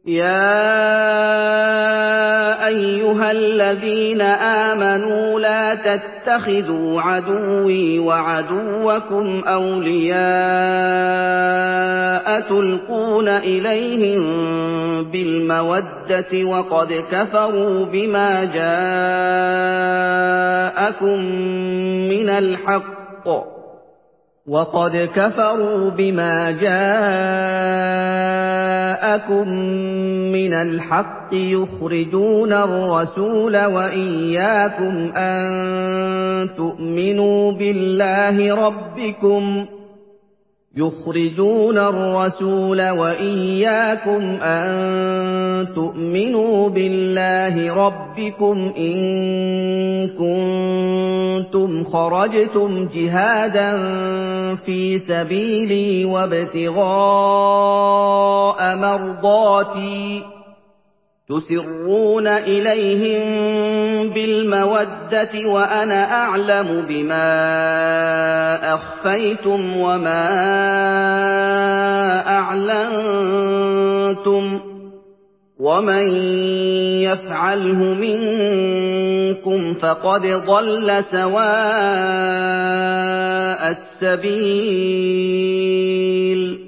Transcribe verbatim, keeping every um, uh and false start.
يَا أَيُّهَا الَّذِينَ آمَنُوا لَا تَتَّخِذُوا عَدُوِّي وَعَدُوَّكُمْ أَوْلِيَاءَ تُلْقُونَ إِلَيْهِم بِالْمَوَدَّةِ وَقَدْ كَفَرُوا بِمَا جَاءَكُم مِّنَ الْحَقِّ وَقَدْ كَفَرُوا بِمَا جَاءَكُم مِّنَ الْحَقِّ يُخْرِجُونَ الرَّسُولَ وَإِيَّاكُمْ أَن تُؤْمِنُوا بِاللَّهِ رَبِّكُمْ يُخْرِجُونَ الرَّسُولَ وَإِيَّاكُمْ أَن تُؤْمِنُوا بِاللَّهِ رَبِّكُمْ إِن كُنتُمْ خَرَجْتُمْ جِهَادًا فِي سَبِيلِي وابتغاء مَرْضَاتِي تُسِرُّونَ إِلَيْهِم بِالْمَوَدَّةِ وَأَنَا أَعْلَمُ بِمَا أَخْفَيْتُمْ وَمَا أَعْلَنتُمْ ۚ وَمَن يَفْعَلْهُ مِنكُمْ فَقَدْ ضَلَّ سَوَاءَ السَّبِيلِ